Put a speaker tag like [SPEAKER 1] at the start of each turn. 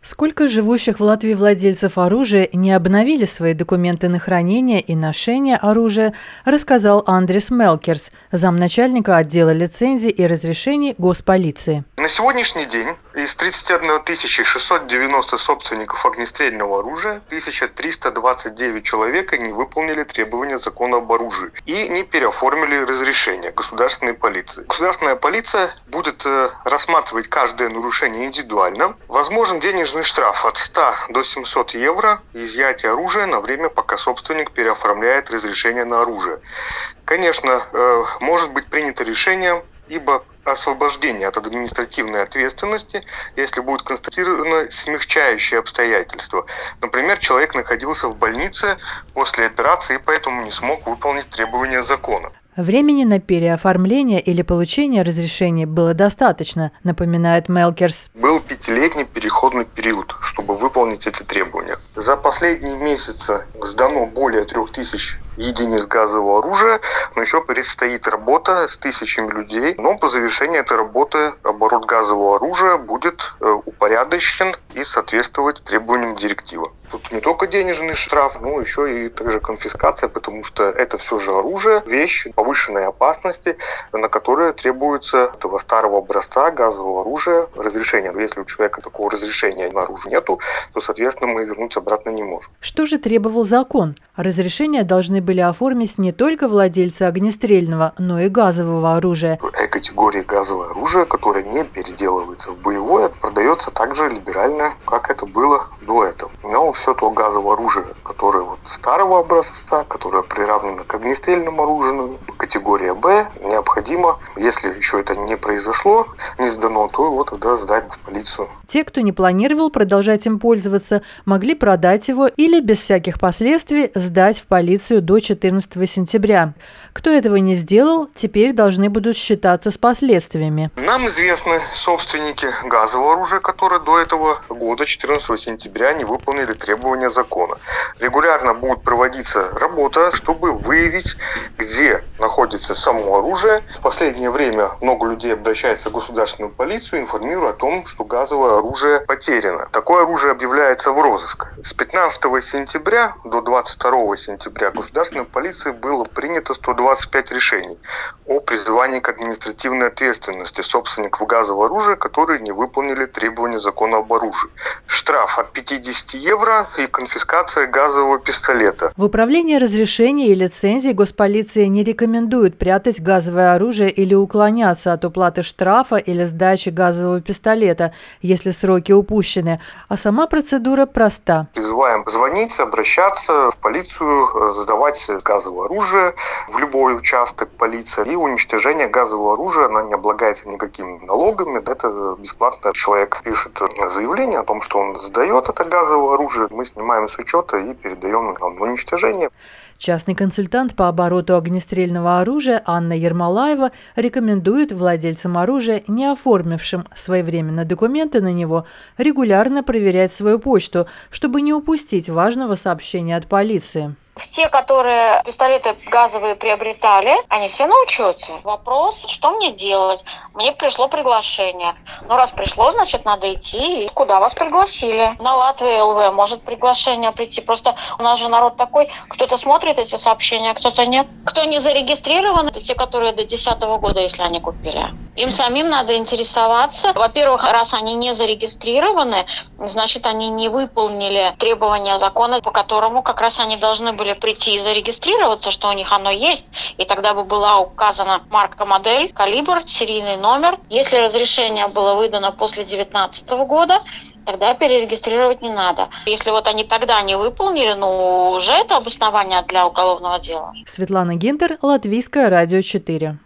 [SPEAKER 1] Сколько живущих в Латвии владельцев оружия не обновили свои документы на хранение и ношение оружия, рассказал Андрис Мелкерс, замначальника отдела лицензий и разрешений Госполиции.
[SPEAKER 2] На сегодняшний день из 31 690 собственников огнестрельного оружия 1329 человек не выполнили требования закона об оружии и не переоформили разрешение государственной полиции. Государственная полиция будет рассматривать каждое нарушение индивидуально. Возможен денежный штраф от 100 до 700 евро и изъятие оружия на время, пока собственник переоформляет разрешение на оружие. Конечно, может быть принято решение ибо освобождение от административной ответственности, если будут констатированы смягчающие обстоятельства. Например, человек находился в больнице после операции и поэтому не смог выполнить требования закона.
[SPEAKER 1] Времени на переоформление или получение разрешения было достаточно, напоминает Мелкерс.
[SPEAKER 2] Был 5-летний переходный период, чтобы выполнить эти требования. За последние месяцы сдано более 3000 единиц газового оружия, но еще предстоит работа с тысячами людей. Но по завершении этой работы оборот газового оружия будет упорядочен и соответствовать требованиям директивы. Тут не только денежный штраф, но еще и также конфискация, потому что это все же оружие, вещь повышенной опасности, на которые требуется этого старого образца газового оружия разрешение. Если у человека такого разрешения на оружие нету, то, соответственно, мы вернуть обратно не можем.
[SPEAKER 1] Что же требовал закон? Разрешения должны были оформить не только владельцы огнестрельного, но и газового оружия.
[SPEAKER 2] Категории газовое оружие, которое не переделывается в боевое, продается так же либерально, как это было до этого. Но все то газовое оружие, которое старого образца, которое приравнено к огнестрельному оружию, категория Б, необходимо, если еще это не произошло, не сдано, то тогда сдать в полицию.
[SPEAKER 1] Те, кто не планировал продолжать им пользоваться, могли продать его или без всяких последствий сдать в полицию до 14 сентября. Кто этого не сделал, теперь должны будут считаться с последствиями.
[SPEAKER 2] Нам известны собственники газового оружия, которые до этого года, 14 сентября, не выполнили требования закона. Регулярно будет проводиться работа, чтобы выявить, где находится само оружие. В последнее время много людей обращается в государственную полицию, информируя о том, что газовое оружие потеряно. Такое оружие объявляется в розыск. С 15 сентября до 22 сентября государственной полиции было принято 125 решений о призывании к административной ответственности собственников газового оружия, которые не выполнили требования закона об оружии. Штраф от 50 евро и конфискация газового пистолета.
[SPEAKER 1] В управлении разрешений и лицензий Госполиция не рекомендует прятать газовое оружие или уклоняться от уплаты штрафа или сдачи газового пистолета, если сроки упущены, а сама процедура проста.
[SPEAKER 2] Призываем звонить, обращаться в полицию, сдавать газовое оружие в любой участок полиции. И уничтожение газового оружия, оно не облагается никакими налогами. Это бесплатно. Человек пишет заявление о том, что он сдает это газовое оружие. Мы снимаем с учета и передаем на уничтожение.
[SPEAKER 1] Частный консультант по обороту огнестрельного оружия Анна Ермолаева рекомендует владельцам оружия, не оформившим своевременно документы на него, регулярно проверять свою почту, чтобы не упустить важного сообщения от полиции.
[SPEAKER 3] Все, которые пистолеты газовые приобретали, они все на учете. Вопрос, что мне делать? Мне пришло приглашение. Раз пришло, значит, надо идти. Куда вас пригласили? На Латвии ЛВ может приглашение прийти. Просто у нас же народ такой, кто-то смотрит эти сообщения, а кто-то нет. Кто не зарегистрирован, это те, которые до 2010 года, если они купили. Им самим надо интересоваться. Во-первых, раз они не зарегистрированы, значит, они не выполнили требования закона, по которому как раз они должны были прийти и зарегистрироваться, что у них оно есть, и тогда бы была указана марка, модель, калибр, серийный номер. Если разрешение было выдано после 2019 года, тогда перерегистрировать не надо. Если они тогда не выполнили, уже это обоснование для уголовного дела.
[SPEAKER 1] Светлана Гинтер, Латвийское радио 4.